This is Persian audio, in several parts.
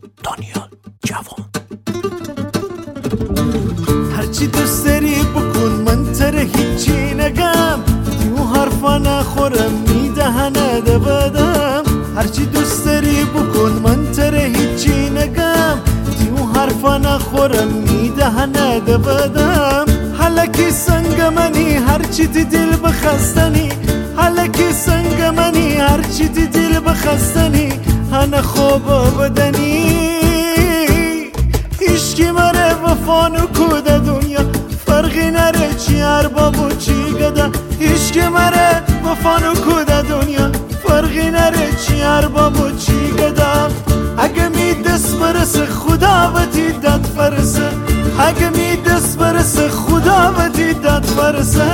دانیال جوان. هرچی دوست داری بکن من تره هیچی نگم، دیو حرفا نخورم میدهنه بدم. هرچی دوست داری بکن من تره هیچی نگم، دیو حرفا نخورم میدهنه بدم. حلکی سنگ منی هرچی دی دل بخستنی، حلکی سنگ منی هرچی دی دل بخستنی، هنه خوب بدنی. هیچکی مره وفا نکوده دنیا، فرقی نره چی ارباب و چی گده. هیچکی مره وفا نکوده دنیا، فرقی نره چی ارباب و چی گده. اگه می دست برسه خدا و دیدت فرسه، اگه می دست برسه خدا و دیدت فرسه.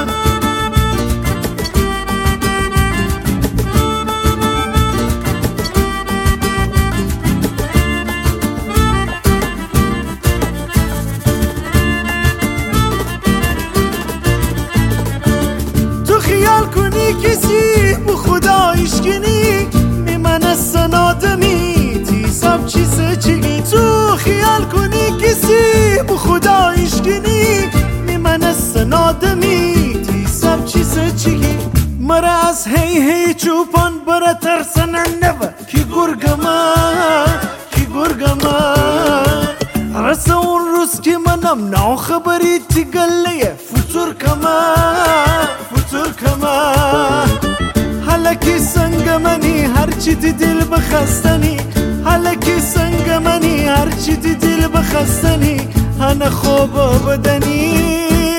خیال کنی کسی بو خدا ایشگینی میمنه سنادمی تی سب چیزه چیگی. تو خیال کنی کسی بو خدا ایشگینی میمنه سنادمی تی سب چیزه چیگی. مرا از هی چوپان برا ترسنن نوه کی گرگما کی گرگما. رسه اون روز که منم ناو خبری تی گله فتور کما فتور کما. حلکی سنگ منی هرچی دی دل بخستنی، حلکی سنگ منی هرچی دی دل بخستنی، هنه خوب بدنی.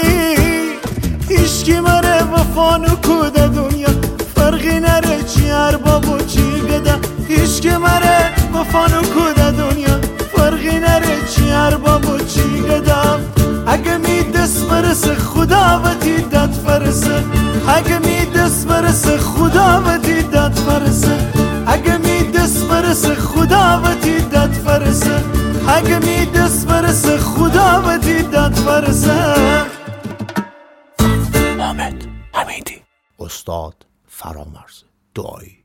هیچکی مره وفا نکوده دنیا، فرقی نره چی ارباب و چی گده. هیچکی مره وفا نکوده دنیا، فرقی نره چی ارباب و چی گده. اگه می دست برسه خدا و دیدت فرسه، اگه می دست برسه خدا و دیدت فرسه. اگه می دست برسه خدا و دیدت فرسه، اگه می دست برسه خدا و دیدت فرسه. حامد حمیدی، استاد فرامرز دعایی.